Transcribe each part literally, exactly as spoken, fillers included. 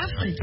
Afrique.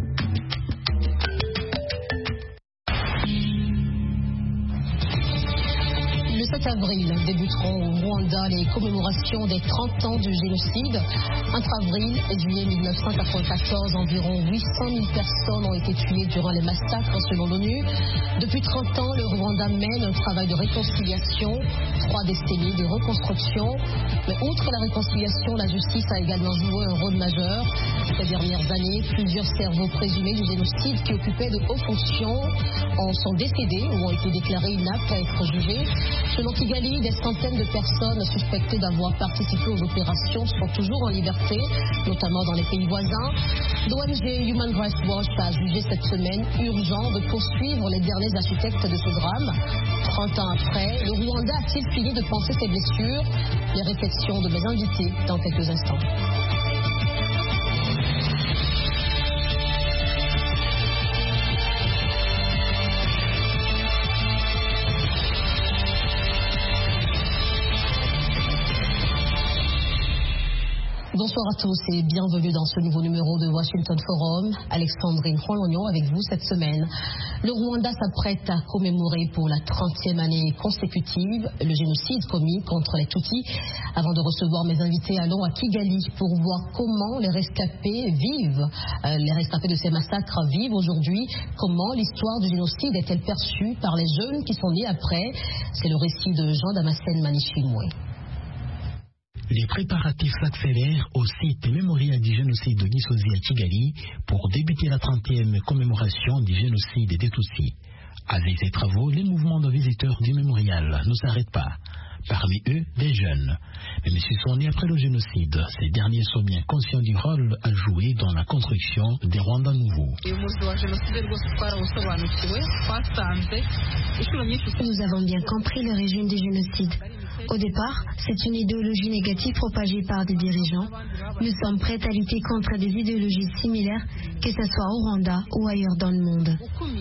Le sept avril débuteront au Rwanda les commémorations des trente ans du génocide. Entre avril et juillet mille neuf cent quatre-vingt-quatorze, environ huit cent mille personnes ont été tuées durant les massacres selon l'ONU. Depuis trente ans, le Rwanda mène un travail de réconciliation, trois décennies de reconstruction. Mais outre la réconciliation, la justice a également joué un rôle majeur. Ces dernières années, plusieurs cerveaux présumés du génocide qui occupaient de hautes fonctions en sont décédés ou ont été déclarés inaptes à être jugés. Selon Kigali, des centaines de personnes suspectées d'avoir participé aux opérations sont toujours en liberté, notamment dans les pays voisins. L'O N G Human Rights Watch a jugé cette semaine urgent de poursuivre les derniers architectes de ce drame. trente ans après, le Rwanda a-t-il fini de penser ses blessures? Les réflexions de mes invités dans quelques instants. Bonsoir à tous et bienvenue dans ce nouveau numéro de Washington Forum. Alexandrine Rolognon avec vous cette semaine. Le Rwanda s'apprête à commémorer pour la trentième année consécutive le génocide commis contre les Tutsis. Avant de recevoir mes invités, allons à Kigali pour voir comment les rescapés vivent, euh, les rescapés de ces massacres vivent aujourd'hui. Comment l'histoire du génocide est-elle perçue par les jeunes qui sont nés après? C'est le récit de Jean Damascène Manichimwe. Les préparatifs s'accélèrent au site mémorial du génocide de Gisozi à Kigali pour débuter la trentième commémoration du génocide des Tutsis. Avec ces travaux, les mouvements de visiteurs du mémorial ne s'arrêtent pas. Parmi eux, des jeunes. Même s'ils sont nés après le génocide, ces derniers sont bien conscients du rôle à jouer dans la construction des Rwandais nouveaux. Nous avons bien compris le régime du génocide. Au départ, c'est une idéologie négative propagée par des dirigeants. Nous sommes prêts à lutter contre des idéologies similaires, que ce soit au Rwanda ou ailleurs dans le monde.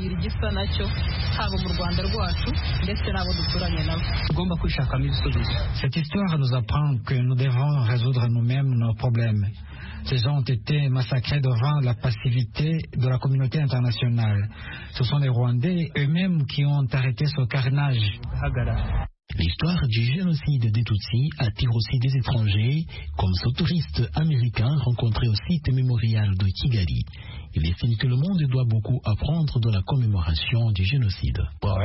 Cette histoire nous apprend que nous devons résoudre nous-mêmes nos problèmes. Ces gens ont été massacrés devant la passivité de la communauté internationale. Ce sont les Rwandais eux-mêmes qui ont arrêté ce carnage. L'histoire du génocide des Tutsis attire aussi des étrangers, comme ce touriste américain rencontré au site mémorial de Kigali. Il estime que le monde doit beaucoup apprendre de la commémoration du génocide.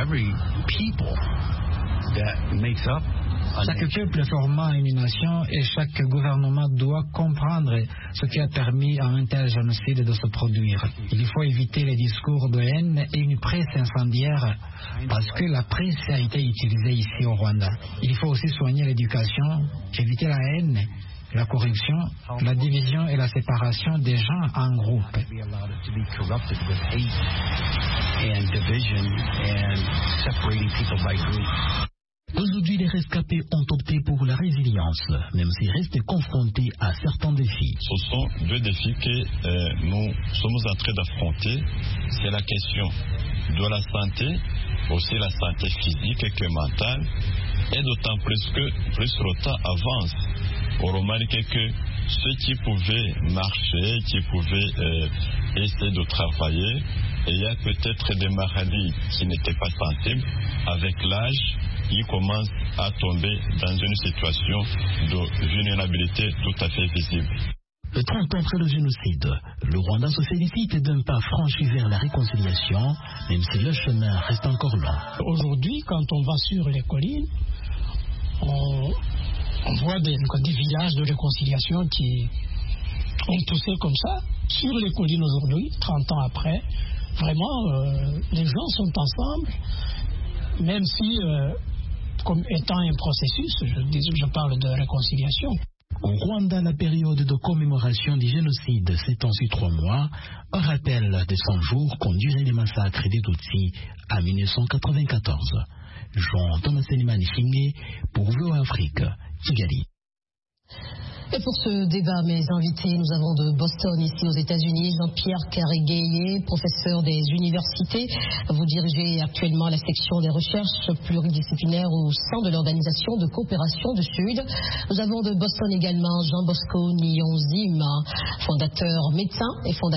Chaque peuple formant une nation et chaque gouvernement doit comprendre ce qui a permis à un tel génocide de se produire. Il faut éviter les discours de haine et une presse incendiaire parce que la presse a été utilisée ici au Rwanda. Il faut aussi soigner l'éducation, éviter la haine, la corruption, la division et la séparation des gens en groupes. Aujourd'hui, les rescapés ont opté pour la résilience, même s'ils restent confrontés à certains défis. Ce sont deux défis que euh, nous sommes en train d'affronter. C'est la question de la santé, aussi la santé physique et mentale, et d'autant plus que plus le temps avance, on remarque que ceux qui pouvaient marcher, qui pouvaient euh, essayer de travailler, et il y a peut-être des maladies qui n'étaient pas sensibles, avec l'âge, ils commencent à tomber dans une situation de vulnérabilité tout à fait visible. trente ans après le génocide, le Rwanda se félicite d'un pas franchi vers la réconciliation, même si le chemin reste encore long. Aujourd'hui, quand on va sur les collines, on, on voit des, des villages de réconciliation qui ont poussé comme ça. Sur les collines aujourd'hui, trente ans après, vraiment, euh, les gens sont ensemble, même si, euh, comme étant un processus, je, je parle de réconciliation. Au Rwanda, la période de commémoration du génocide s'étend sur trois mois, un rappel des cent jours qu'ont duré les massacres des Tutsis en mille neuf cent quatre-vingt-quatorze. Jean Damascène Manichimwe pour V O A Afrique, Kigali. Et pour ce débat, mes invités, nous avons de Boston, ici aux États-Unis, Jean-Pierre Carré-Gaillet, professeur des universités. Vous dirigez actuellement la section des recherches pluridisciplinaires au sein de l'Organisation de coopération du Sud. Nous avons de Boston également Jean Bosco Nyonzima, fondateur médecin et fondateur